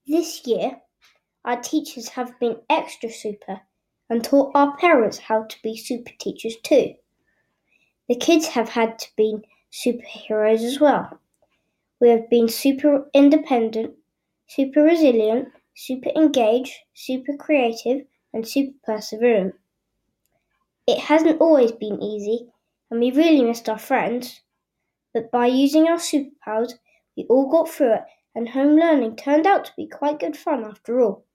This year, our teachers have been extra super and taught our parents how to be super teachers too. The kids have had to be superheroes as well. We have been super independent, super resilient, super engaged, super creative, and super perseverant. It hasn't always been easy, and we really missed our friends. But by using our superpowers, we all got through it, and home learning turned out to be quite good fun after all.